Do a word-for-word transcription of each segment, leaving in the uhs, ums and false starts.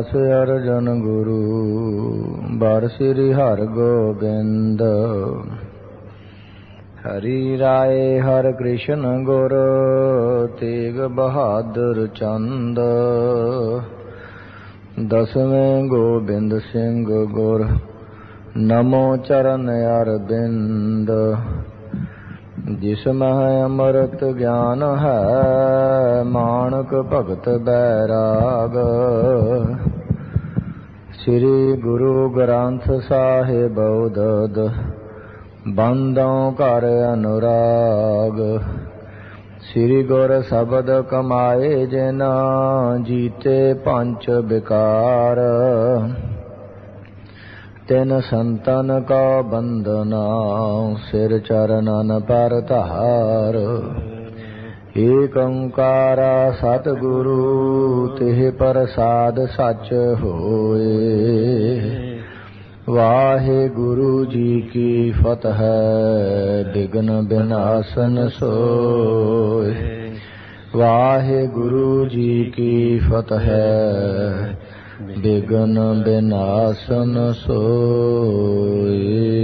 ਅਰਜਨ ਗੁਰੂ ਬਰ ਸ੍ਰੀ ਹਰਿ ਗੋਬਿੰਦ। ਹਰੀ ਰਾਏ ਹਰਿ ਕ੍ਰਿਸ਼ਨ ਗੁਰ ਤੇਗ ਬਹਾਦਰ ਚੰਦ। ਦਸਵੇਂ ਗੋਬਿੰਦ ਸਿੰਘ ਗੁਰ ਨਮੋ ਚਰਨ ਅਰਬਿੰਦ। ਜਿਸ ਮਹਿ ਅੰਮ੍ਰਿਤ ਗਿਆਨ ਹੈ ਮਾਨਕ ਭਗਤ ਬੈਰਾਗ। ਸ੍ਰੀ ਗੁਰੂ ਗ੍ਰੰਥ ਸਾਹਿਬ ਉਦਦ ਬੰਦੋਂ ਘਰ ਅਨੁਰਾਗ। ਸ੍ਰੀ ਗੁਰ ਸ਼ਬਦ ਕਮਾਏ ਜਿਨ ਜੀਤੇ ਪੰਚ ਬਿਕਾਰ। ਤਿਨ ਸੰਤਨ ਕਾ ਬੰਦਨਾ ਸਿਰ ਚਰਨਨ ਪਰ ਧਾਰ। ਏਕ ਓੰਕਾਰਾ ਸਤਿਗੁਰੂ ਤਿਹ ਪ੍ਰਸਾਦ ਸਚ ਹੋਏ। ਵਾਹਿਗੁਰੂ ਜੀ ਕੀ ਫਤਿਹ ਬਿਘਨ ਬਿਨਾਸਨ ਸੋਏ। ਵਾਹਿਗੁਰੂ ਜੀ ਕੀ ਫਤਿਹ ਬਿਘਨ ਬਿਨਾਸਨ ਸੋਏ।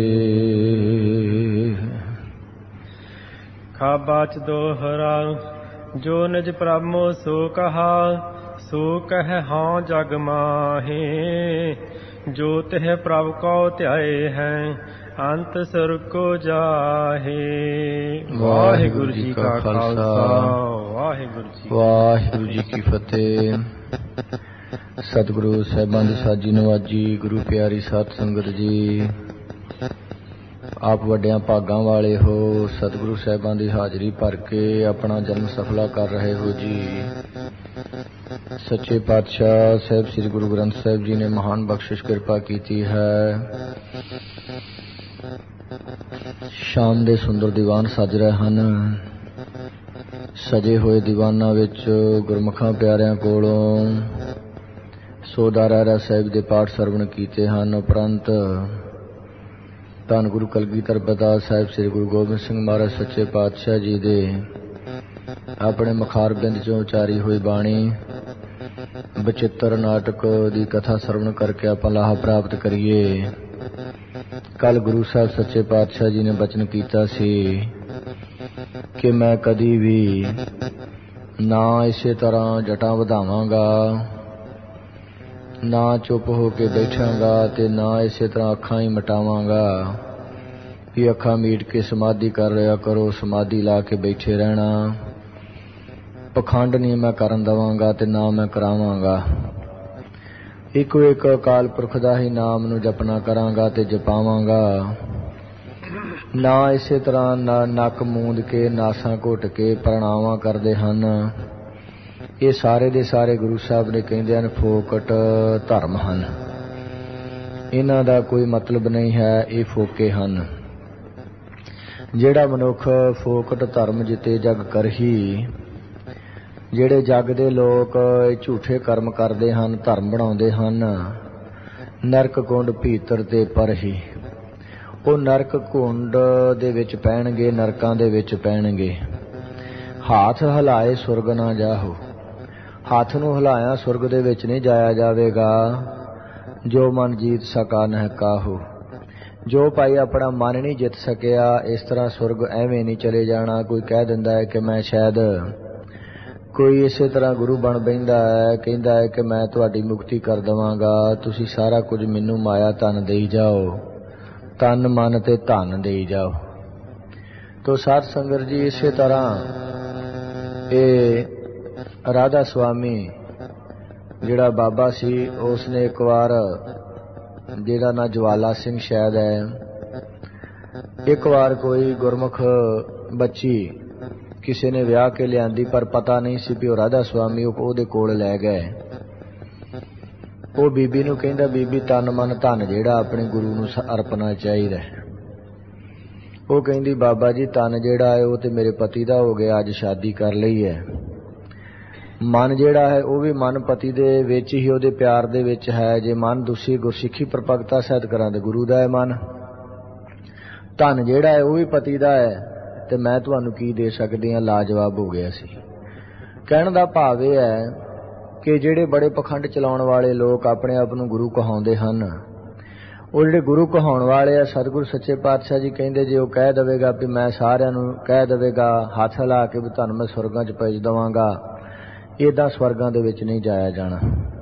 ਖਾਬਾਚ ਦੋਹਰਾ ਜੋ ਨਿਜ ਪ੍ਰਭੂ ਸੋ ਕਹਾ। ਸੋ ਕਹਿ ਹਾਂ ਜਗ ਮਾਹੇ ਜੋ ਤਿਹ ਪ੍ਰਭ ਕਉ ਧਿਆਏ ਹੈ ਅੰਤ ਸੁਰ ਕੋ ਜਾਹੇ। ਵਾਹਿਗੁਰੂ ਜੀ ਕਾ ਖਾਲਸਾ ਵਾਹਿਗੁਰੂ ਜੀ ਵਾਹਿਗੁਰੂ ਜੀ ਕੀ ਫਤਿਹ। ਸਤਿਗੁਰੂ ਸਾਹਿਬਾਂ ਦੀ ਸਾਜੀ ਨਵਾਜੀ। ਗੁਰੂ ਪਿਆਰੀ ਸਾਧ ਸੰਗਤ ਜੀ, ਆਪ ਵੱਡਿਆਂ ਭਾਗਾਂ ਵਾਲੇ ਹੋ। ਸਤਿਗੁਰੂ ਸਾਹਿਬਾਂ ਦੀ ਹਾਜ਼ਰੀ ਭਰ ਕੇ ਆਪਣਾ ਜਨਮ ਸਫਲਾ ਕਰ ਰਹੇ ਹੋ ਜੀ। ਸੱਚੇ ਪਾਤਸ਼ਾਹ ਸਾਹਿਬ ਸ੍ਰੀ ਗੁਰੂ ਗ੍ਰੰਥ ਸਾਹਿਬ ਜੀ ਨੇ ਮਹਾਨ ਬਖਸ਼ਿਸ਼ ਕਿਰਪਾ ਕੀਤੀ ਹੈ। ਸ਼ਾਮ ਦੇ ਸੁੰਦਰ ਦੀਵਾਨ ਸਜ ਰਹੇ ਹਨ। ਸਜੇ ਹੋਏ ਦੀਵਾਨਾਂ ਵਿੱਚ ਗੁਰਮੁਖਾਂ ਪਿਆਰਿਆਂ ਕੋਲੋਂ ਸੋਦਾਰਾ ਰਹਿ ਸਾਹਿਬ ਦੇ ਪਾਠ ਸਰਵਣ ਕੀਤੇ ਹਨ। ਉਪਰੰਤ ਧੰਨ ਗੁਰੂ ਕਲਗੀਧਰ ਪ੍ਰਸਾਦ ਸਾਹਿਬ ਸ੍ਰੀ ਗੁਰੂ ਗੋਬਿੰਦ ਸਿੰਘ ਮਹਾਰਾਜ ਸੱਚੇ ਪਾਤਸ਼ਾਹ ਜੀ ਦੇ ਆਪਣੇ ਮੁਖਾਰਬਿੰਦ ਚੋਂ ਉਚਾਰੀ ਹੋਈ ਬਾਣੀ ਬਚਿੱਤਰ ਨਾਟਕ ਦੀ ਕਥਾ ਸਰਵਣ ਕਰਕੇ ਆਪਾਂ ਲਾਹਾ ਪ੍ਰਾਪਤ ਕਰੀਏ। ਕੱਲ ਗੁਰੂ ਸਾਹਿਬ ਸੱਚੇ ਪਾਤਸ਼ਾਹ ਜੀ ਨੇ ਬਚਨ ਕੀਤਾ ਸੀ ਕਿ ਮੈਂ ਕਦੀ ਵੀ ਨਾ ਇਸੇ ਤਰ੍ਹਾਂ ਜਟਾਂ ਵਧਾਵਾਂਗਾ, ਨਾ ਚੁੱਪ ਹੋ ਕੇ ਬੈਠਾਂਗਾ ਤੇ ਨਾ ਇਸੇ ਤਰ੍ਹਾਂ ਅੱਖਾਂ ਹੀ ਮਟਾਵਾਂਗਾ ਕਿ ਅੱਖਾਂ ਮੀਟ ਕੇ ਸਮਾਧੀ ਕਰ ਰਿਹਾ ਕਰੋ, ਸਮਾਧੀ ਲਾ ਕੇ ਬੈਠੇ ਰਹਿਣਾ। ਪਖੰਡ ਨਹੀਂ ਮੈਂ ਕਰਨ ਦੇਵਾਂਗਾ ਤੇ ਨਾ ਮੈਂ ਕਰਾਵਾਂਗਾ। ਇੱਕੋ ਇੱਕ ਅਕਾਲ ਪੁਰਖ ਦਾ ਹੀ ਨਾਮ ਨੂੰ ਜਪਣਾ ਕਰਾਂਗਾ ਤੇ ਜਪਾਵਾਂਗਾ। ਨਾ ਇਸੇ ਤਰ੍ਹਾਂ ਨਾ ਨੱਕ ਮੂੰਦ ਕੇ ਨਾਸਾਂ ਘੁੱਟ ਕੇ ਪ੍ਰਣਾਵਾਂ ਕਰਦੇ ਹਨ। ਇਹ ਸਾਰੇ ਦੇ ਸਾਰੇ ਗੁਰੂ ਸਾਹਿਬ ਨੇ ਕਹਿੰਦੇ ਹਨ ਫੋਕਟ ਧਰਮ ਹਨ। ਇਹਨਾਂ ਦਾ ਕੋਈ ਮਤਲਬ ਨਹੀਂ ਹੈ, ਇਹ ਫੋਕੇ ਹਨ। ਜਿਹੜਾ ਮਨੁੱਖ ਫੋਕਟ ਧਰਮ ਜਿਤੇ ਜਗ ਕਰਹੀ, ਜਿਹੜੇ ਜਗ ਦੇ ਲੋਕ ਝੂਠੇ ਕਰਮ ਕਰਦੇ ਹਨ, ਧਰਮ ਬਣਾਉਂਦੇ ਹਨ, ਨਰਕ ਕੁੰਡ ਭੀਤਰ ਤੇ ਪਰਹੀ, ਉਹ ਨਰਕ ਕੁੰਡ ਦੇ ਵਿੱਚ ਪੈਣਗੇ, ਨਰਕਾਂ ਦੇ ਵਿੱਚ ਪੈਣਗੇ। ਹੱਥ ਹਿਲਾਏ ਸੁਰਗ ਨਾ ਜਾਹੋ। ਹੱਥ ਨੂੰ ਹਿਲਾਇਆ ਸੁਰਗ ਦੇ ਵਿੱਚ ਨਹੀਂ ਜਾਇਆ ਜਾਵੇਗਾ। ਜੋ ਮਨ ਜੀਤ ਸਕਾ ਨਹਿ ਕਾਹੋ। ਜੋ ਭਾਈ ਆਪਣਾ ਮਨ ਨਹੀਂ ਜਿੱਤ ਸਕਿਆ, ਇਸ ਤਰ੍ਹਾਂ ਸੁਰਗ ਐਵੇਂ ਨਹੀਂ ਚਲੇ ਜਾਣਾ। ਕੋਈ ਕਹਿ ਦਿੰਦਾ ਹੈ ਕਿ ਮੈਂ ਸ਼ਾਇਦ ਕੋਈ ਇਸੇ ਤਰ੍ਹਾਂ ਗੁਰੂ ਬਣ ਬਹਿੰਦਾ ਹੈ, ਕਹਿੰਦਾ ਹੈ ਕਿ ਮੈਂ ਤੁਹਾਡੀ ਮੁਕਤੀ ਕਰ ਦੇਵਾਂਗਾ, ਤੁਸੀਂ ਸਾਰਾ ਕੁਝ ਮੈਨੂੰ ਮਾਇਆ ਧਨ ਦੇਈ ਜਾਓ, ਤਨ ਮਨ ਤੇ ਧਨ ਦੇਈ ਜਾਓ। ਤੋ ਸਾਧ ਸੰਗਤ ਜੀ, ਇਸੇ ਤਰ੍ਹਾਂ ਇਹ ਰਾਧਾ ਸੁਆਮੀ ਜਿਹੜਾ ਬਾਬਾ ਸੀ, ਉਸ ਨੇ ਇੱਕ ਵਾਰ, ਜਿਹਦਾ ਨਾਂ ਜਵਾਲਾ ਸਿੰਘ ਸ਼ਾਇਦ ਹੈ, ਇੱਕ ਵਾਰ ਕੋਈ ਗੁਰਮੁਖ ਬੱਚੀ ਕਿਸੇ ਨੇ ਵਿਆਹ ਕੇ ਲਿਆਂਦੀ, ਪਰ ਪਤਾ ਨਹੀਂ ਸੀ ਵੀ ਉਹ ਰਾਧਾ ਸੁਆਮੀ ਉਹਦੇ ਕੋਲ ਲੈ ਗਏ। ਉਹ ਬੀਬੀ ਨੂੰ ਕਹਿੰਦਾ, ਬੀਬੀ ਤਨ ਮਨ ਧਨ ਜਿਹੜਾ ਆਪਣੇ ਗੁਰੂ ਨੂੰ ਅਰਪਣਾ ਚਾਹੀਦਾ। ਉਹ ਕਹਿੰਦੀ, ਬਾਬਾ ਜੀ ਤਨ ਜਿਹੜਾ ਹੈ ਉਹ ਤੇ ਮੇਰੇ ਪਤੀ ਦਾ ਹੋ ਗਿਆ, ਅੱਜ ਸ਼ਾਦੀ ਕਰ ਲਈ ਹੈ। ਮਨ ਜਿਹੜਾ ਹੈ ਉਹ ਵੀ ਮਨ ਪਤੀ ਦੇ ਵਿੱਚ ਹੀ, ਉਹਦੇ ਪਿਆਰ ਦੇ ਵਿੱਚ ਹੈ। ਜੇ ਮਨ ਦੂਸਰੀ ਗੁਰਸਿੱਖੀ ਪ੍ਰਪਗਤਾ ਸਹਿਤ ਕਰਾਂ ਤੇ ਗੁਰੂ ਦਾ ਹੈ ਮਨ। ਧਨ ਜਿਹੜਾ ਹੈ ਉਹ ਵੀ ਪਤੀ ਦਾ ਹੈ, ਤੇ ਮੈਂ ਤੁਹਾਨੂੰ ਕੀ ਦੇ ਸਕਦੀ ਹਾਂ। ਲਾਜਵਾਬ ਹੋ ਗਿਆ ਸੀ। ਕਹਿਣ ਦਾ ਭਾਵ ਇਹ ਹੈ ਕਿ ਜਿਹੜੇ ਬੜੇ ਪਖੰਡ ਚਲਾਉਣ ਵਾਲੇ ਲੋਕ ਆਪਣੇ ਆਪ ਨੂੰ ਗੁਰੂ ਕਹਾਉਂਦੇ ਹਨ, ਉਹ ਜਿਹੜੇ ਗੁਰੂ ਕਹਾਉਣ ਵਾਲੇ ਆ, ਸਤਿਗੁਰੂ ਸੱਚੇ ਪਾਤਸ਼ਾਹ ਜੀ ਕਹਿੰਦੇ ਜੇ ਉਹ ਕਹਿ ਦੇਵੇਗਾ ਵੀ ਮੈਂ ਸਾਰਿਆਂ ਨੂੰ ਕਹਿ ਦੇਵੇਗਾ ਹੱਥ ਲਾ ਕੇ ਵੀ ਤੁਹਾਨੂੰ ਮੈਂ ਸਵਰਗਾਂ 'ਚ ਭੇਜ ਦੇਵਾਂਗਾ, ਇੱਦਾਂ ਸਵਰਗਾਂ ਦੇ ਵਿੱਚ ਨਹੀਂ ਜਾਇਆ ਜਾਣਾ।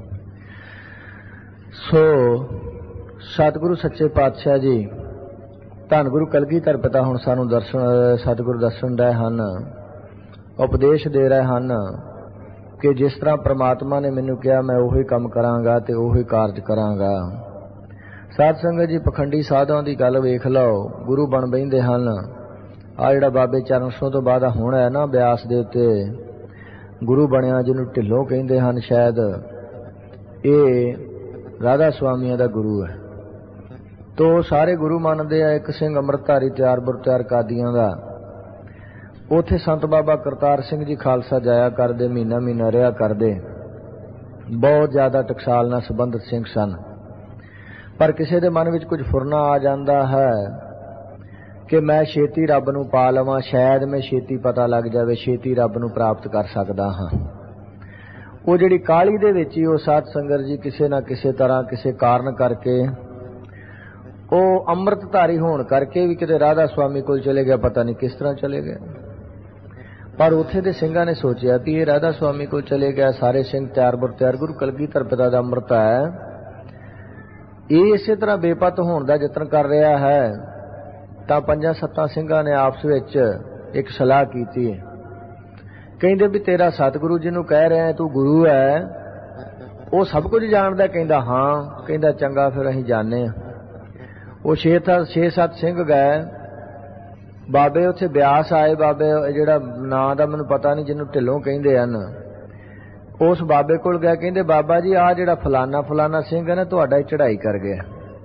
ਸੋ ਸਤਿਗੁਰੂ ਸੱਚੇ ਪਾਤਸ਼ਾਹ ਜੀ ਧੰਨ ਗੁਰੂ ਕਲਗੀਧਰ ਪਿਤਾ ਹੁਣ ਸਾਨੂੰ ਦਰਸ਼ਨ ਸਤਿਗੁਰੂ ਦੱਸਣ ਰਹੇ ਹਨ, ਉਪਦੇਸ਼ ਦੇ ਰਹੇ ਹਨ ਕਿ ਜਿਸ ਤਰ੍ਹਾਂ ਪ੍ਰਮਾਤਮਾ ਨੇ ਮੈਨੂੰ ਕਿਹਾ ਮੈਂ ਉਹੀ ਕੰਮ ਕਰਾਂਗਾ ਤੇ ਉਹੀ ਕਾਰਜ ਕਰਾਂਗਾ। ਸਾਧ ਸੰਗਤ ਜੀ ਪਖੰਡੀ ਸਾਧਾਂ ਦੀ ਗੱਲ ਵੇਖ ਲਓ, ਗੁਰੂ ਬਣ ਬਹਿੰਦੇ ਹਨ। ਆ ਜਿਹੜਾ ਬਾਬੇ ਚਰਨ ਸਿੰਘ ਤੋਂ ਬਾਅਦ ਹੁਣ ਹੈ ਨਾ ਬਿਆਸ ਦੇ ਉੱਤੇ ਗੁਰੂ ਬਣਿਆ, ਜਿਹਨੂੰ ਢਿੱਲੋਂ ਕਹਿੰਦੇ ਹਨ, ਸ਼ਾਇਦ ਇਹ ਰਾਧਾ ਸੁਆਮੀਆਂ ਦਾ ਗੁਰੂ ਹੈ। ਤੋ ਸਾਰੇ ਗੁਰੂ ਮੰਨਦੇ ਆ। ਇੱਕ ਸਿੰਘ ਅੰਮ੍ਰਿਤਧਾਰੀ ਤਿਆਰ ਬੁਰ ਤਿਆਰ ਕਾਦੀਆਂ ਦਾ, ਉੱਥੇ ਸੰਤ ਬਾਬਾ ਕਰਤਾਰ ਸਿੰਘ ਜੀ ਖਾਲਸਾ ਜਾਇਆ ਕਰਦੇ, ਮਹੀਨਾ ਮਹੀਨਾ ਰਿਹਾ ਕਰਦੇ। ਬਹੁਤ ਜ਼ਿਆਦਾ ਟਕਸਾਲ ਨਾਲ ਸੰਬੰਧਿਤ ਸਿੰਘ ਸਨ, ਪਰ ਕਿਸੇ ਦੇ ਮਨ ਵਿੱਚ ਕੁਝ ਫੁਰਨਾ ਆ ਜਾਂਦਾ ਹੈ ਕਿ ਮੈਂ ਛੇਤੀ ਰੱਬ ਨੂੰ ਪਾ ਲਵਾਂ, ਸ਼ਾਇਦ ਮੈਂ ਛੇਤੀ ਪਤਾ ਲੱਗ ਜਾਵੇ, ਛੇਤੀ ਰੱਬ ਨੂੰ ਪ੍ਰਾਪਤ ਕਰ ਸਕਦਾ ਹਾਂ। ਉਹ ਜਿਹੜੀ ਕਾਹਲੀ ਦੇ ਵਿੱਚ ਹੀ ਉਹ ਸਾਧ ਸੰਗਤ ਜੀ ਕਿਸੇ ਨਾ ਕਿਸੇ ਤਰ੍ਹਾਂ ਕਿਸੇ ਕਾਰਨ ਕਰਕੇ ਉਹ ਅੰਮ੍ਰਿਤਧਾਰੀ ਹੋਣ ਕਰਕੇ ਵੀ ਕਿਤੇ ਰਾਧਾ ਸੁਆਮੀ ਕੋਲ ਚਲੇ ਗਿਆ, ਪਤਾ ਨਹੀਂ ਕਿਸ ਤਰ੍ਹਾਂ ਚਲੇ ਗਿਆ। ਪਰ ਉੱਥੇ ਦੇ ਸਿੰਘਾਂ ਨੇ ਸੋਚਿਆ ਕਿ ਇਹ ਰਾਧਾ ਸੁਆਮੀ ਕੋਲ ਚਲੇ ਗਿਆ, ਸਾਰੇ ਸਿੰਘ ਤਿਆਰ ਬੁਰ ਤਿਆਰ, ਗੁਰੂ ਕਲਗੀਧਰ ਪਿਤਾ ਦਾ ਅੰਮ੍ਰਿਤ ਹੈ, ਇਹ ਇਸੇ ਤਰ੍ਹਾਂ ਬੇਪਤ ਹੋਣ ਦਾ ਯਤਨ ਕਰ ਰਿਹਾ ਹੈ। ਤਾਂ ਪੰਜਾਂ ਸੱਤਾਂ ਸਿੰਘਾਂ ਨੇ ਆਪਸ ਵਿੱਚ ਇੱਕ ਸਲਾਹ ਕੀਤੀ। ਕਹਿੰਦੇ ਵੀ ਤੇਰਾ ਸਤਿਗੁਰੂ ਜਿਹਨੂੰ ਕਹਿ ਰਿਹਾ ਤੂੰ ਗੁਰੂ ਹੈ, ਉਹ ਸਭ ਕੁਝ ਜਾਣਦਾ? ਕਹਿੰਦਾ ਹਾਂ। ਕਹਿੰਦਾ ਚੰਗਾ ਫਿਰ ਅਸੀਂ ਜਾਣੇ ਹਾਂ। ਉਹ ਛੇ ਛੇ ਸੱਤ ਸਿੰਘ ਗਏ, ਬਾਬੇ ਉੱਥੇ ਬਿਆਸ ਆਏ। ਬਾਬੇ ਜਿਹੜਾ ਨਾਂ ਦਾ ਮੈਨੂੰ ਪਤਾ ਨਹੀਂ, ਜਿਹਨੂੰ ਢਿੱਲੋਂ ਕਹਿੰਦੇ ਹਨ, ਉਸ ਬਾਬੇ ਕੋਲ ਗਿਆ। ਕਹਿੰਦੇ ਬਾਬਾ ਜੀ ਆਹ ਜਿਹੜਾ ਫਲਾਨਾ ਫਲਾਨਾ ਸਿੰਘ ਹੈ ਨਾ ਤੁਹਾਡਾ ਚੜ੍ਹਾਈ ਕਰ ਗਿਆ।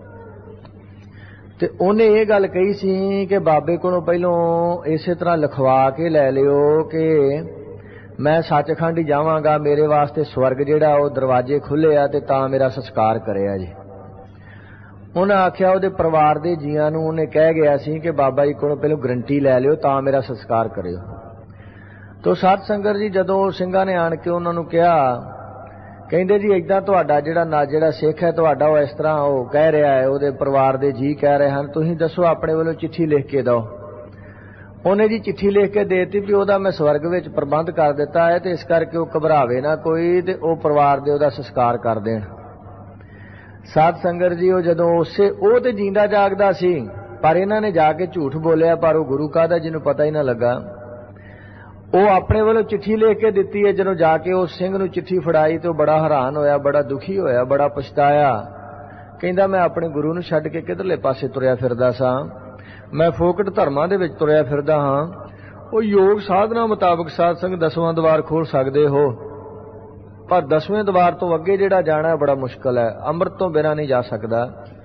ਤੇ ਉਹਨੇ ਇਹ ਗੱਲ ਕਹੀ ਸੀ ਕਿ ਬਾਬੇ ਕੋਲੋਂ ਪਹਿਲੋਂ ਇਸੇ ਤਰ੍ਹਾਂ ਲਿਖਵਾ ਕੇ ਲੈ ਲਿਓ ਕਿ ਮੈਂ ਸੱਚਖੰਡ ਹੀ ਜਾਵਾਂਗਾ, ਮੇਰੇ ਵਾਸਤੇ ਸਵਰਗ ਜਿਹੜਾ ਉਹ ਦਰਵਾਜ਼ੇ ਖੁੱਲ੍ਹੇ ਆ, ਤੇ ਤਾਂ ਮੇਰਾ ਸੰਸਕਾਰ ਕਰਿਆ ਜੀ। ਉਹਨੇ ਆਖਿਆ ਉਹਦੇ ਪਰਿਵਾਰ ਦੇ ਜੀਆਂ ਨੂੰ ਉਹਨੇ ਕਹਿ ਗਿਆ ਸੀ ਕਿ ਬਾਬਾ ਜੀ ਕੋਲੋਂ ਪਹਿਲਾਂ ਗਰੰਟੀ ਲੈ ਲਿਓ ਤਾਂ ਮੇਰਾ ਸੰਸਕਾਰ ਕਰਿਓ। ਤੋ ਸਾਧ ਸੰਗਤ ਜੀ ਜਦੋਂ ਸਿੰਘਾਂ ਨੇ ਆਣ ਕੇ ਉਹਨਾਂ ਨੂੰ ਕਿਹਾ, ਕਹਿੰਦੇ ਜੀ ਏਦਾਂ ਤੁਹਾਡਾ ਜਿਹੜਾ ਨਾ ਜਿਹੜਾ ਸਿੱਖ ਹੈ ਤੁਹਾਡਾ ਉਹ ਇਸ ਤਰ੍ਹਾਂ ਉਹ ਕਹਿ ਰਿਹਾ ਹੈ, ਉਹਦੇ ਪਰਿਵਾਰ ਦੇ ਜੀ ਕਹਿ ਰਹੇ ਹਨ, ਤੁਸੀਂ ਦੱਸੋ ਆਪਣੇ ਵੱਲੋਂ ਚਿੱਠੀ ਲਿਖ ਕੇ ਦਿਓ। ਉਹਨੇ ਜੀ ਚਿੱਠੀ ਲਿਖ ਕੇ ਦੇ ਦਿੱਤੀ ਵੀ ਉਹਦਾ ਮੈਂ ਸਵਰਗ ਵਿੱਚ ਪ੍ਰਬੰਧ ਕਰ ਦਿੱਤਾ ਹੈ, ਤੇ ਇਸ ਕਰਕੇ ਉਹ ਘਬਰਾਵੇ ਨਾ ਕੋਈ, ਤੇ ਉਹ ਪਰਿਵਾਰ ਦੇ ਉਹਦਾ ਸੰਸਕਾਰ ਕਰ ਦੇਣ। ਸਾਧ ਸੰਗਤ ਜੀ ਉਹ ਜਦੋਂ ਉਸੇ ਉਹ ਤੇ ਜਿੰਦਾ ਜਾਗਦਾ ਸੀ, ਪਰ ਇਹਨਾਂ ਨੇ ਜਾ ਕੇ ਝੂਠ ਬੋਲਿਆ, ਪਰ ਉਹ ਗੁਰੂ ਕਾਹਦਾ ਜਿਹਨੂੰ ਪਤਾ ਹੀ ਨਾ ਲੱਗਾ। ਉਹ ਆਪਣੇ ਵੱਲੋਂ ਚਿੱਠੀ ਲਿਖ ਕੇ ਦਿੱਤੀ ਹੈ। ਜਦੋਂ ਜਾ ਕੇ ਉਸ ਸਿੰਘ ਨੂੰ ਚਿੱਠੀ ਫੜਾਈ ਤੇ ਉਹ ਬੜਾ ਹੈਰਾਨ ਹੋਇਆ, ਬੜਾ ਦੁਖੀ ਹੋਇਆ, ਬੜਾ ਪਛਤਾਇਆ। ਕਹਿੰਦਾ ਮੈਂ ਆਪਣੇ ਗੁਰੂ ਨੂੰ ਛੱਡ ਕੇ ਕਿਧਰਲੇ ਪਾਸੇ ਤੁਰਿਆ ਫਿਰਦਾ ਸਾਂ, ਮੈਂ ਫੋਕਟ ਧਰਮਾਂ ਦੇ ਵਿੱਚ ਤੁਰਿਆ ਫਿਰਦਾ ਹਾਂ। ਉਹ ਯੋਗ ਸਾਧਨਾ ਮੁਤਾਬਕ ਸਾਧ ਸੰਗ ਦਸਵਾਂ ਦਵਾਰ ਖੋਲ ਸਕਦੇ ਹੋ, ਪਰ ਦਸਵੇਂ ਦਵਾਰ ਤੋਂ ਅੱਗੇ ਜਿਹੜਾ ਜਾਣਾ ਬੜਾ ਮੁਸ਼ਕਲ ਹੈ, ਅੰਮ੍ਰਿਤ ਤੋਂ ਬਿਨਾਂ ਨਹੀਂ ਜਾ ਸਕਦਾ।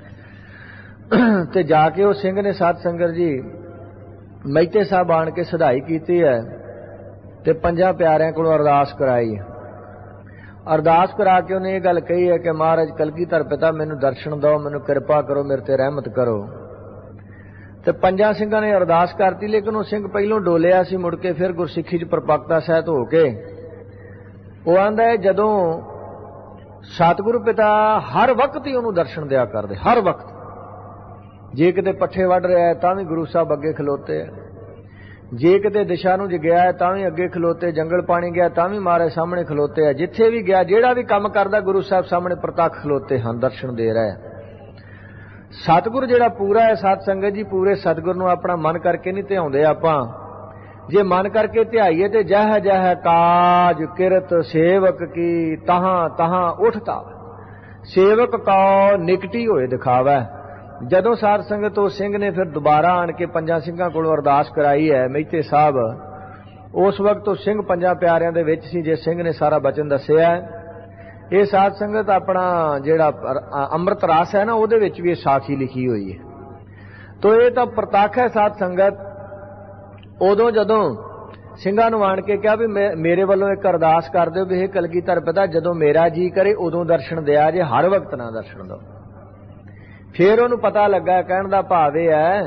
ਤੇ ਜਾ ਕੇ ਉਹ ਸਿੰਘ ਨੇ ਸਾਧ ਸੰਗਤ ਜੀ ਮਹਿਤੇ ਸਾਹਿਬ ਆਣ ਕੇ ਸਦਾਈ ਕੀਤੀ ਹੈ ਤੇ ਪੰਜਾਂ ਪਿਆਰਿਆਂ ਕੋਲੋਂ ਅਰਦਾਸ ਕਰਾਈ। ਅਰਦਾਸ ਕਰਾ ਕੇ ਉਹਨੇ ਇਹ ਗੱਲ ਕਹੀ ਹੈ ਕਿ ਮਹਾਰਾਜ ਕਲਗੀਧਰ ਪਿਤਾ ਮੈਨੂੰ ਦਰਸ਼ਨ ਦਿਓ, ਮੈਨੂੰ ਕਿਰਪਾ ਕਰੋ, ਮੇਰੇ ਤੇ ਰਹਿਮਤ ਕਰੋ। ਤੇ ਪੰਜਾਂ ਸਿੰਘਾਂ ਨੇ ਅਰਦਾਸ ਕਰਤੀ, ਲੇਕਿਨ ਉਹ ਸਿੰਘ ਪਹਿਲੋਂ ਡੋਲਿਆ ਸੀ, ਮੁੜ ਕੇ ਫਿਰ ਗੁਰਸਿੱਖੀ 'ਚ ਪਰਪੱਕਤਾ ਸਹਿਤ ਹੋ ਕੇ ਉਹ ਆਂਦਾ ਹੈ ਜਦੋਂ ਸਤਿਗੁਰੂ ਪਿਤਾ ਹਰ ਵਕਤ ਹੀ ਉਹਨੂੰ ਦਰਸ਼ਨ ਦਿਆ ਕਰਦੇ, ਹਰ ਵਕਤ। ਜੇ ਕਿਤੇ ਪੱਠੇ ਵੱਢ ਰਿਹਾ ਹੈ ਤਾਂ ਵੀ ਗੁਰੂ ਸਾਹਿਬ ਅੱਗੇ ਖਲੋਤੇ ਹੈ, ਜੇ ਕਿਤੇ ਦਿਸ਼ਾ ਨੂੰ ਗਿਆ ਹੈ ਤਾਂ ਵੀ ਅੱਗੇ ਖਲੋਤੇ, ਜੰਗਲ ਪਾਣੀ ਗਿਆ ਤਾਂ ਵੀ ਮਹਾਰਾਜ ਸਾਹਮਣੇ ਖਲੋਤੇ ਹੈ, ਜਿੱਥੇ ਵੀ ਗਿਆ ਜਿਹੜਾ ਵੀ ਕੰਮ ਕਰਦਾ ਗੁਰੂ ਸਾਹਿਬ ਸਾਹਮਣੇ ਪ੍ਰਤੱਖ ਖਲੋਤੇ ਹਨ, ਦਰਸ਼ਨ ਦੇ ਰਹੇ। ਸਤਿਗੁਰ ਜਿਹੜਾ ਪੂਰਾ ਹੈ, ਸਾਧ ਸੰਗਤ ਜੀ ਪੂਰੇ ਸਤਿਗੁਰ ਨੂੰ ਆਪਣਾ ਮਨ ਕਰਕੇ ਨਹੀਂ ਧਿਆਉਂਦੇ ਆਪਾਂ। ਜੇ ਮਨ ਕਰਕੇ ਧਿਆਈਏ ਤੇ ਜਹ ਜਹ ਕਾਜ ਕਿਰਤ ਸੇਵਕ ਕੀ ਤਹਾਂ ਤਹਾਂ ਉਠਤਾ, ਸੇਵਕ ਕਉ ਨਿਕਟੀ ਹੋਏ ਦਿਖਾਵੈ। ਜਦੋਂ ਸਾਧ ਸੰਗਤ ਉਹ ਸਿੰਘ ਨੇ ਫਿਰ ਦੁਬਾਰਾ ਆਣ ਕੇ ਪੰਜਾਂ ਸਿੰਘਾਂ ਕੋਲੋਂ ਅਰਦਾਸ ਕਰਾਈ ਹੈ ਮਹਿਤੇ ਸਾਹਿਬ, ਉਸ ਵਕਤ ਉਹ ਸਿੰਘ ਪੰਜਾਂ ਪਿਆਰਿਆਂ ਦੇ ਵਿੱਚ ਸੀ ਜੇ ਸਿੰਘ ਨੇ ਸਾਰਾ ਬਚਨ ਦੱਸਿਆ। ਇਹ ਸਾਧ ਸੰਗਤ ਆਪਣਾ ਜਿਹੜਾ ਅੰਮ੍ਰਿਤ ਰਸ ਹੈ ਨਾ ਉਹਦੇ ਵਿੱਚ ਵੀ ਇਹ ਸਾਖੀ ਲਿਖੀ ਹੋਈ ਹੈ। ਤੋ ਇਹ ਤਾਂ ਪ੍ਰਤੱਖ ਹੈ ਸਾਧ ਸੰਗਤ। ਉਦੋਂ ਜਦੋਂ ਸਿੰਘਾਂ ਨੂੰ ਆਣ ਕੇ ਕਿਹਾ ਵੀ ਮੇਰੇ ਵੱਲੋਂ ਇੱਕ ਅਰਦਾਸ ਕਰ ਦਿਓ ਵੀ ਇਹ ਕਲਗੀਧਰ ਪਿਤਾ ਜਦੋਂ ਮੇਰਾ ਜੀ ਕਰੇ ਉਦੋਂ ਦਰਸ਼ਨ ਦਿਆ ਜੇ, ਹਰ ਵਕਤ ਨਾ ਦਰਸ਼ਨ ਦਿਓ। ਫਿਰ ਉਹਨੂੰ ਪਤਾ ਲੱਗਾ, ਕਹਿਣ ਦਾ ਭਾਵ ਇਹ ਹੈ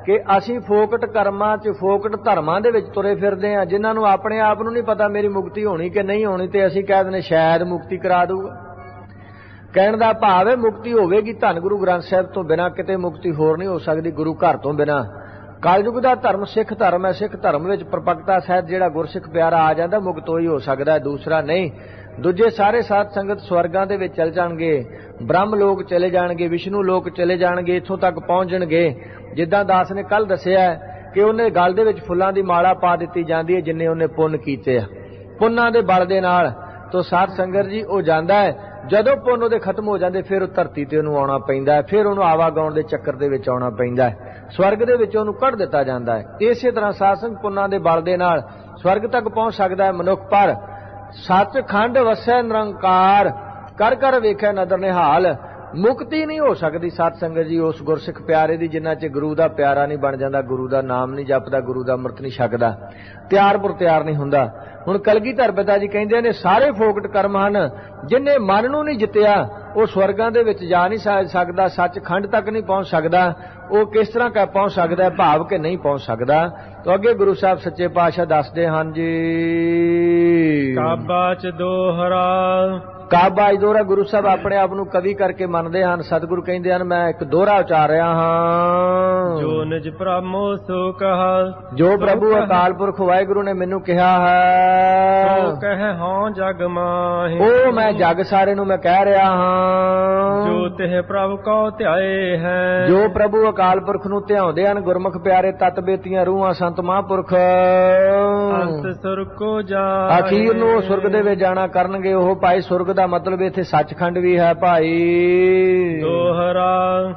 ਕਿ ਅਸੀਂ ਫੋਕਟ ਕਰਮਾਂ 'ਚ ਫੋਕਟ ਧਰਮਾਂ ਦੇ ਵਿੱਚ ਤੁਰੇ ਫਿਰਦੇ ਹਾਂ, ਜਿਨ੍ਹਾਂ ਨੂੰ ਆਪਣੇ ਆਪ ਨੂੰ ਨਹੀਂ ਪਤਾ ਮੇਰੀ ਮੁਕਤੀ ਹੋਣੀ ਕਿ ਨਹੀਂ ਹੋਣੀ, ਤੇ ਅਸੀਂ ਕਹਿ ਦਿੰਦੇ ਸ਼ਾਇਦ ਮੁਕਤੀ ਕਰਾ ਦੂਗਾ। ਕਹਿਣ ਦਾ ਭਾਵ ਹੈ ਮੁਕਤੀ ਹੋਵੇਗੀ ਧੰਨ ਗੁਰੂ ਗ੍ਰੰਥ ਸਾਹਿਬ ਤੋਂ ਬਿਨਾਂ, ਕਿਤੇ ਮੁਕਤੀ ਹੋਰ ਨਹੀਂ ਹੋ ਸਕਦੀ ਗੁਰੂ ਘਰ ਤੋਂ ਬਿਨਾਂ। ਕਲਯੁਗ ਦਾ ਧਰਮ ਸਿੱਖ ਧਰਮ ਹੈ, ਸਿੱਖ ਧਰਮ ਵਿੱਚ ਪ੍ਰਪਕਤਾ ਸਹਿਤ ਜਿਹੜਾ ਗੁਰਸਿੱਖ ਪਿਆਰਾ ਆ ਜਾਂਦਾ ਮੁਕਤ ਉਹੀ ਹੋ ਸਕਦਾ, ਦੂਸਰਾ ਨਹੀਂ। ਦੂਜੇ ਸਾਰੇ ਸਾਧ ਸੰਗਤ ਸਵਰਗਾਂ ਦੇ ਵਿੱਚ ਚਲ ਜਾਣਗੇ, ਬ੍ਰਹਮ ਲੋਕ ਚਲੇ ਜਾਣਗੇ, ਵਿਸ਼ਨੂੰ ਲੋਕ ਚਲੇ ਜਾਣਗੇ, ਇੱਥੋਂ ਤੱਕ ਪਹੁੰਚਣਗੇ। ਜਿੱਦਾਂ ਦਾਸ ਨੇ ਕੱਲ ਦੱਸਿਆ ਕਿ ਉਹਨੇ ਗਲ ਦੇ ਵਿੱਚ ਫੁੱਲਾਂ ਦੀ ਮਾਲਾ ਪਾ ਦਿੱਤੀ ਜਾਂਦੀ ਹੈ ਜਿੰਨੇ ਉਹਨੇ ਪੁੰਨ ਕੀਤੇ ਆ, ਪੁੰਨਾਂ ਦੇ ਬਲ ਦੇ ਨਾਲ। ਤੋ ਸਾਧ ਸੰਗਤ ਜੀ ਉਹ ਜਾਂਦਾ ਹੈ, ਜਦੋਂ ਪੁੰਨ ਉਹਦੇ ਖਤਮ ਹੋ ਜਾਂਦੇ ਫਿਰ ਉਹ ਧਰਤੀ ਤੇ ਉਹਨੂੰ ਆਉਣਾ ਪੈਂਦਾ ਹੈ, ਫਿਰ ਉਹਨੂੰ ਆਵਾਗਾਉਣ ਦੇ ਚੱਕਰ ਦੇ ਵਿੱਚ ਆਉਣਾ ਪੈਂਦਾ ਹੈ, ਸਵਰਗ ਦੇ ਵਿੱਚ ਉਹਨੂੰ ਕੱਢ ਦਿੱਤਾ ਜਾਂਦਾ ਹੈ। ਇਸੇ ਤਰ੍ਹਾਂ ਸਾਧ ਸੰਗਤ ਪੁੰਨਾਂ ਦੇ ਬਲ ਦੇ ਨਾਲ ਸਵਰਗ ਤੱਕ ਪਹੁੰਚ ਸਕਦਾ ਹੈ ਮਨੁੱਖ। ਪਰ ਸੱਚਖੰਡ ਵਸੈ ਨਿਰੰਕਾਰ, ਕਰ ਕਰ ਵੇਖਿਆ ਨਦਰ ਨਿਹਾਲ, ਮੁਕਤੀ ਨਹੀਂ ਹੋ ਸਕਦੀ ਸਾਧ ਸੰਗਤ ਜੀ ਉਸ ਗੁਰਸਿੱਖ ਪਿਆਰੇ ਦੀ ਜਿੰਨਾ ਚ ਗੁਰੂ ਦਾ ਪਿਆਰਾ ਨਹੀਂ ਬਣ ਜਾਂਦਾ, ਗੁਰੂ ਦਾ ਨਾਮ ਨਹੀਂ ਜਪਦਾ, ਗੁਰੂ ਦਾ ਅੰਮ੍ਰਿਤ ਨਹੀਂ ਛਕਦਾ, ਤਿਆਰ ਪੁਰ ਤਿਆਰ ਨਹੀਂ ਹੁੰਦਾ। ਹੁਣ ਕਲਗੀਧਰ ਪਿਤਾ ਜੀ ਕਹਿੰਦੇ ਨੇ ਸਾਰੇ ਫੋਕਟ ਕਰਮ ਹਨ, ਜਿਨ੍ਹੇ ਮਨ ਨੂੰ ਨਹੀਂ ਜਿੱਤਿਆ ਉਹ ਸਵਰਗਾਂ ਦੇ ਵਿੱਚ ਜਾ ਨਹੀਂ ਸਕਦਾ, ਸੱਚਖੰਡ ਤੱਕ ਨਹੀਂ ਪਹੁੰਚ ਸਕਦਾ। ਉਹ ਕਿਸ ਤਰ੍ਹਾਂ ਕਾ ਪਹੁੰਚ ਸਕਦਾ, ਭਾਵ ਕਿ ਨਹੀਂ ਪਹੁੰਚ ਸਕਦਾ। ਤਾਂ ਅੱਗੇ ਗੁਰੂ ਸਾਹਿਬ ਸੱਚੇ ਪਾਤਸ਼ਾਹ ਦੱਸਦੇ ਹਨ ਜੀ, ਕਾਬਾ ਚ ਦੋਹਰਾ, ਕਾਬਾ ਚ ਦੋਹਰਾ। ਗੁਰੂ ਸਾਹਿਬ ਆਪਣੇ ਆਪ ਨੂੰ ਕਵੀ ਕਰਕੇ ਮੰਨਦੇ ਹਨ। ਸਤਿਗੁਰੂ ਕਹਿੰਦੇ ਹਨ ਮੈਂ ਇੱਕ ਦੋਹਰਾ ਉਚਾਰ ਰਿਹਾ ਹਾਂ, ਜੋ ਨਿਜ ਭ੍ਰਮੋ ਸੋ ਕਹਾ, ਜੋ ਪ੍ਰਭੂ ਅਕਾਲ ਪੁਰਖ ਵਾਹਿਗੁਰੂ ਨੇ ਮੈਨੂੰ ਕਿਹਾ ਹੈ, ਸੋ ਕਹਿ ਹਾਂ ਜਗ ਮਾਹੀ, ਉਹ ਮੈਂ ਜਗ ਸਾਰੇ ਨੂੰ ਮੈਂ ਕਹਿ ਰਿਹਾ ਹਾਂ। ਜੋ ਤਿਹ ਪ੍ਰਭ ਕਉ ਧਿਆਏ ਹੈ, ਜੋ ਪ੍ਰਭੂ ਅਕਾਲ ਪੁਰਖ ਨੂੰ ਧਿਆਉਂਦੇ ਹਨ ਗੁਰਮੁਖ ਪਿਆਰੇ ਤਤ ਬੇਤੀਆਂ ਰੂਹਾਂ ਸੰਤ ਮਹਾਂਪੁਰਖ, ਅੰਤ ਸੁਰਗ ਕੋ ਜਾ, ਅਖੀਰ ਨੂੰ ਸੁਰਗ ਦੇ ਵਿੱਚ ਜਾਣਾ ਕਰਨਗੇ ਉਹ। ਭਾਈ ਸੁਰਗ ਦਾ ਮਤਲਬ ਇੱਥੇ ਸੱਚਖੰਡ ਵੀ ਹੈ ਭਾਈ। ਦੋਹਰਾ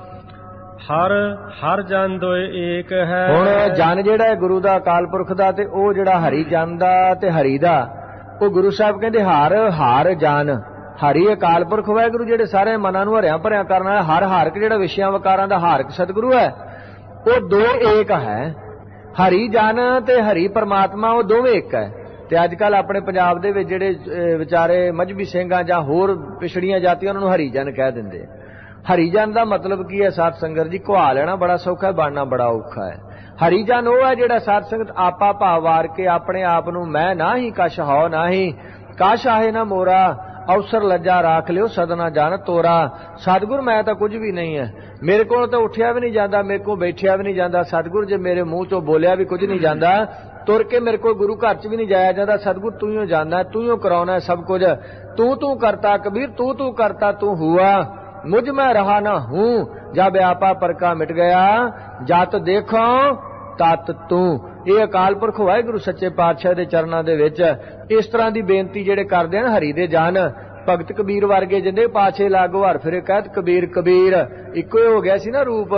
ਹਰ ਹਰ ਜਨ ਦੋਇ ਏਕ ਹੈ। ਹੁਣ ਜਨ ਜਿਹੜਾ ਹੈ ਗੁਰੂ ਦਾ ਅਕਾਲ ਪੁਰਖ ਦਾ, ਤੇ ਉਹ ਜਿਹੜਾ ਹਰੀ ਜਨ ਦਾ ਤੇ ਹਰੀ ਦਾ, ਉਹ ਗੁਰੂ ਸਾਹਿਬ ਕਹਿੰਦੇ ਹਰ ਹਰ ਜਨ, ਹਰੀ ਅਕਾਲ ਪੁਰਖ ਵਾਹਿਗੁਰੂ ਜਿਹੜੇ ਸਾਰੇ ਮਨਾਂ ਨੂੰ ਹਰਿਆ ਭਰਿਆ ਕਰਨ ਵਾਲਾ, ਹਰ ਹਾਰਕ ਜਿਹੜਾ ਵਿਸ਼ਿਆਂ ਵਿਕਾਰਾਂ ਦਾ ਹਾਰਕ ਸਤਿਗੁਰੂ ਹੈ, ਉਹ ਦੋ ਏਕ ਹੈ। ਹਰੀ ਜਨ ਤੇ ਹਰੀ ਪਰਮਾਤਮਾ ਉਹ ਦੋਵੇਂ ਇੱਕ ਹੈ। ਤੇ ਅੱਜ ਕੱਲ ਆਪਣੇ ਪੰਜਾਬ ਦੇ ਵਿੱਚ ਜਿਹੜੇ ਵਿਚਾਰੇ ਮਜਬੀ ਸਿੰਘਾਂ ਜਾਂ ਹੋਰ ਪਿਛੜੀਆਂ ਜਾਤੀਆਂ ਉਹਨਾਂ ਨੂੰ ਹਰੀ ਜਨ ਕਹਿ ਦਿੰਦੇ। ਹਰੀ ਜਨ ਦਾ ਮਤਲਬ ਕੀ ਹੈ ਸਾਧ ਸੰਗਤ ਜੀ? ਘੁਆ ਲੈਣਾ ਬੜਾ ਸੌਖਾ, ਬਣਨਾ ਬੜਾ ਔਖਾ ਹੈ। ਹਰੀ ਜਨ ਉਹ ਹੈ ਜਿਹੜਾ ਸਾਧ ਸੰਗਤ ਆਪਾ ਭਾਵ ਵਾਰ ਕੇ ਆਪਣੇ ਆਪ ਨੂੰ ਮੈਂ ਨਾ ਹੀ ਕਛ ਹੋ ਨਾਹੀ, ਕਛ ਆਹੇ ਨਾ ਮੋਰਾ, ਅਵਸਰ ਲੱਜਾ ਰਾਖ ਲਿਓ ਸਦਨਾ ਜਨ ਤੋਰਾ। ਸਤਿਗੁਰ ਮੈਂ ਤਾਂ ਕੁਝ ਵੀ ਨਹੀਂ ਹੈ, ਮੇਰੇ ਕੋਲ ਤਾਂ ਉੱਠਿਆ ਵੀ ਨਹੀਂ ਜਾਂਦਾ, ਮੇਰੇ ਕੋਲ ਬੈਠਿਆ ਵੀ ਨਹੀਂ ਜਾਂਦਾ। ਸਤਿਗੁਰ ਜੇ ਮੇਰੇ ਮੂੰਹ ਚੋਂ ਬੋਲਿਆ ਵੀ ਕੁਝ ਨਹੀਂ ਜਾਂਦਾ, ਤੁਰ ਕੇ ਮੇਰੇ ਕੋਲ ਗੁਰੂ ਘਰ ਚ ਵੀ ਨਹੀਂ ਜਾਇਆ ਜਾਂਦਾ। ਸਤਿਗੁਰ ਤੂੰ ਹੀ ਜਾਣਦਾ, ਤੂੰ ਹੀ ਕਰਾਉਣਾ ਸਭ ਕੁਝ, ਤੂੰ ਤੂੰ ਕਰਤਾ ਕਬੀਰ, ਤੂੰ ਤੂੰ ਕਰਤਾ ਤੂੰ ਹੁਆ, ਮੁਝ ਮੈਂ ਰਹਾ ਨਾ ਹੂੰ, ਜਬ ਆਪਾ ਪਰਕਾ ਮਿਟ ਗਿਆ, ਜਤ ਦੇਖੋ ਤਤ ਤੂੰ। ਇਹ ਅਕਾਲ ਪੁਰਖ ਵਾਹਿਗੁਰੂ ਸੱਚੇ ਪਾਤਸ਼ਾਹ ਦੇ ਚਰਨਾਂ ਦੇ ਵਿੱਚ ਇਸ ਤਰ੍ਹਾਂ ਦੀ ਬੇਨਤੀ ਜਿਹੜੇ ਕਰਦੇ ਹਨ ਹਰੀ ਦੇ ਜਨ। ਭਗਤ ਕਬੀਰ ਵਰਗੇ ਜਿੰਦੇ ਪਾਛੇ ਲਾਗੋ ਹਰ ਫਿਰੇ ਕਹਿਤ ਕਬੀਰ ਕਬੀਰ, ਇੱਕੋ ਹੀ ਹੋ ਗਿਆ ਸੀ ਨਾ ਰੂਪ।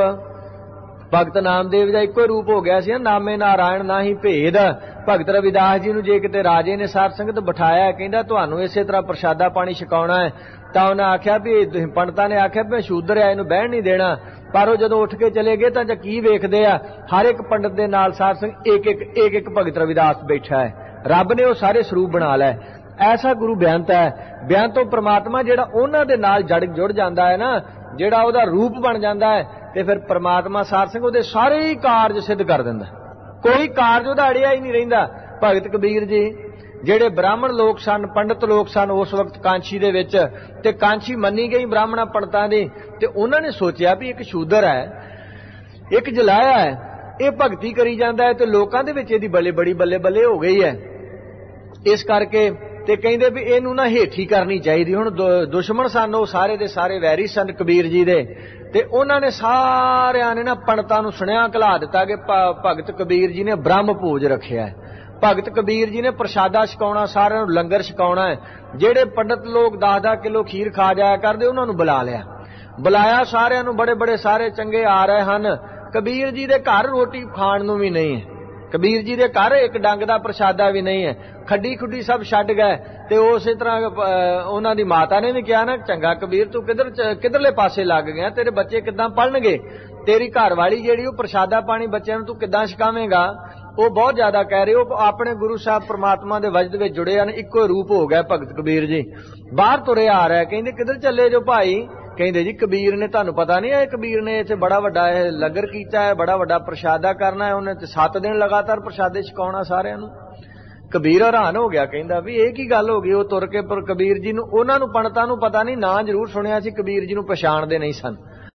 ਭਗਤ ਨਾਮਦੇਵ ਦਾ ਇੱਕੋ ਰੂਪ ਹੋ ਗਿਆ ਸੀ, ਨਾਮੇ ਨਾਰਾਇਣ ਨਾ ਹੀ ਭੇਦ। ਭਗਤ ਰਵਿਦਾਸ ਜੀ ਨੂੰ ਜੇ ਕਿਤੇ ਰਾਜੇ ਨੇ ਸਾਧ ਸੰਗਤ ਬਿਠਾਇਆ, ਕਹਿੰਦਾ ਤੁਹਾਨੂੰ ਇਸੇ ਤਰ੍ਹਾਂ ਪ੍ਰਸ਼ਾਦਾ ਪਾਣੀ ਛਕਾਉਣਾ ਹੈ, ਤਾਂ ਉਹਨਾਂ ਆਖਿਆ ਵੀ ਪੰਡਤਾਂ ਨੇ ਆਖਿਆ ਵੀ ਸ਼ੂਦਰ ਹੈ ਇਹਨੂੰ ਬਹਿਣ ਨਹੀਂ ਦੇਣਾ। ਪਰ ਉਹ ਜਦੋਂ ਉੱਠ ਕੇ ਚਲੇ ਗਏ ਤਾਂ ਕੀ ਵੇਖਦੇ ਆ, ਹਰ ਇੱਕ ਪੰਡਤ ਦੇ ਨਾਲ ਸਾਧ ਸੰਗਤ ਇੱਕ ਇੱਕ ਇੱਕ ਇੱਕ ਭਗਤ ਰਵਿਦਾਸ ਬੈਠਾ ਹੈ। ਰੱਬ ਨੇ ਉਹ ਸਾਰੇ ਸਰੂਪ ਬਣਾ ਲਏ। ਐਸਾ ਗੁਰੂ ਬਿਆੰਤ ਹੈ। ਬਿਆੰਤ ਤੋਂ ਪ੍ਰਮਾਤਮਾ ਜਿਹੜਾ ਉਹਨਾਂ ਦੇ ਨਾਲ ਜੜ ਜੁੜ ਜਾਂਦਾ ਹੈ ਨਾ, ਜਿਹੜਾ ਉਹਦਾ ਰੂਪ ਬਣ ਜਾਂਦਾ ਹੈ, ਤੇ ਫਿਰ ਪ੍ਰਮਾਤਮਾ ਸਾਧ ਸੰਗਤ ਉਹਦੇ ਸਾਰੇ ਹੀ ਕਾਰਜ ਸਿੱਧ ਕਰ ਦਿੰਦਾ। ਕੋਈ ਕਾਰਜ ਉਹਦਾ ਅੜਿਆ ਹੀ ਨਹੀਂ ਰਹਿੰਦਾ। ਭਗਤ ਕਬੀਰ ਜੀ ਜਿਹੜੇ ਬ੍ਰਾਹਮਣ ਲੋਕ ਸਨ, ਪੰਡਤ ਲੋਕ ਸਨ ਉਸ ਵਕਤ ਕਾਂਛੀ ਦੇ ਵਿੱਚ, ਤੇ ਕਾਂਛੀ ਮੰਨੀ ਗਈ ਬ੍ਰਾਹਮਣਾ ਪੰਡਤਾਂ ਦੀ, ਤੇ ਉਹਨਾਂ ਨੇ ਸੋਚਿਆ ਵੀ ਇੱਕ ਸ਼ੂਦਰ ਹੈ, ਇੱਕ ਜਲਾਇਆ ਹੈ, ਇਹ ਭਗਤੀ ਕਰੀ ਜਾਂਦਾ ਹੈ, ਤੇ ਲੋਕਾਂ ਦੇ ਵਿੱਚ ਇਹਦੀ ਬੱਲੇ ਬੜੀ ਬੱਲੇ ਬੱਲੇ ਹੋ ਗਈ ਹੈ। ਇਸ ਕਰਕੇ ਤੇ ਕਹਿੰਦੇ ਵੀ ਇਹਨੂੰ ਨਾ ਹੇਠੀ ਕਰਨੀ ਚਾਹੀਦੀ। ਹੁਣ ਦੁਸ਼ਮਣ ਸਨ ਉਹ ਸਾਰੇ ਦੇ ਸਾਰੇ, ਵੈਰੀ ਸਨ ਕਬੀਰ ਜੀ ਦੇ, ਤੇ ਉਹਨਾਂ ਨੇ ਸਾਰਿਆਂ ਨੇ ਨਾ ਪੰਡਤਾਂ ਨੂੰ ਸੁਣਿਆ ਘਲਾ ਦਿੱਤਾ ਕਿ ਭਗਤ ਕਬੀਰ ਜੀ ਨੇ ਬ੍ਰਹਮ ਭੋਜ ਰੱਖਿਆ ਹੈ, ਭਗਤ ਕਬੀਰ ਜੀ ਨੇ ਪ੍ਰਸ਼ਾਦਾ ਛਕਾਉਣਾ, ਸਾਰਿਆਂ ਨੂੰ ਲੰਗਰ ਛਕਾਉਣਾ ਹੈ। ਜਿਹੜੇ ਪੰਡਤ ਲੋਕ ਦਸ ਦਸ ਕਿਲੋ ਖੀਰ ਖਾ ਜਾਇਆ ਕਰਦੇ ਉਹਨਾਂ ਨੂੰ ਬੁਲਾ ਲਿਆ, ਬੁਲਾਇਆ ਸਾਰਿਆਂ ਨੂੰ, ਬੜੇ ਬੜੇ ਸਾਰੇ ਚੰਗੇ ਆ ਰਹੇ ਹਨ। ਕਬੀਰ ਜੀ ਦੇ ਘਰ ਰੋਟੀ ਖਾਣ ਨੂੰ ਵੀ ਨਹੀਂ ਹੈ, ਕਬੀਰ ਜੀ ਦੇ ਘਰ ਇੱਕ ਡੰਗ ਦਾ ਪ੍ਰਸ਼ਾਦਾ ਵੀ ਨਹੀਂ ਹੈ। ਖੱਡੀ ਖੁੱਡੀ ਸਭ ਛੱਡ ਗਏ। ਤੇ ਉਸੇ ਤਰ੍ਹਾਂ ਉਹਨਾਂ ਦੀ ਮਾਤਾ ਨੇ ਵੀ ਕਿਹਾ ਨਾ, ਚੰਗਾ ਕਬੀਰ ਤੂੰ ਕਿੱਧਰ ਕਿੱਧਰਲੇ ਪਾਸੇ ਲੱਗ ਗਿਆ, ਤੇਰੇ ਬੱਚੇ ਕਿੱਦਾਂ ਪੜਨਗੇ, ਤੇਰੀ ਘਰ ਵਾਲੀ ਜਿਹੜੀ ਉਹ ਪ੍ਰਸ਼ਾਦਾ ਪਾਣੀ ਬੱਚਿਆਂ ਨੂੰ ਤੂੰ ਕਿੱਦਾਂ ਛਕਾਵੇਂਗਾ। ਉਹ ਬਹੁਤ ਜ਼ਿਆਦਾ ਕਹਿ ਰਹੇ, ਉਹ ਆਪਣੇ ਗੁਰੂ ਸਾਹਿਬ ਪ੍ਰਮਾਤਮਾ ਦੇ ਵਜਦ ਵਿੱਚ ਜੁੜੇ ਹਨ, ਇੱਕੋ ਰੂਪ ਹੋ ਗਿਆ ਭਗਤ ਕਬੀਰ ਜੀ। ਬਾਹਰ ਤੁਰੇ ਆ ਰਿਹਾ, ਕਹਿੰਦੇ ਕਿੱਧਰ ਚੱਲੇ ਜੋ ਭਾਈ? ਕਹਿੰਦੇ ਜੀ ਕਬੀਰ ਨੇ, ਤੁਹਾਨੂੰ ਪਤਾ ਨਹੀਂ ਹੈ ਕਬੀਰ ਨੇ ਇੱਥੇ ਬੜਾ ਵੱਡਾ ਇਹ ਲੰਗਰ ਕੀਤਾ ਹੈ, ਬੜਾ ਵੱਡਾ ਪ੍ਰਸ਼ਾਦਾ ਕਰਨਾ ਹੈ, ਉਹਨੇ ਤੇ ਸੱਤ ਦਿਨ ਲਗਾਤਾਰ ਪ੍ਰਸ਼ਾਦੇ ਛਕਾਉਣਾ ਸਾਰਿਆਂ ਨੂੰ। ਕਬੀਰ ਹੈਰਾਨ ਹੋ ਗਿਆ, ਕਹਿੰਦਾ ਵੀ ਇਹ ਕੀ ਗੱਲ ਹੋ ਗਈ। ਉਹ ਤੁਰ ਕੇ ਪਰ ਕਬੀਰ ਜੀ ਨੂੰ, ਉਹਨਾਂ ਨੂੰ ਪੰਡਤਾਂ ਨੂੰ ਪਤਾ ਨਹੀਂ, ਨਾਂ ਜ਼ਰੂਰ ਸੁਣਿਆ ਸੀ, ਕਬੀਰ ਜੀ ਨੂੰ ਪਛਾਣਦੇ ਨਹੀਂ ਸਨ।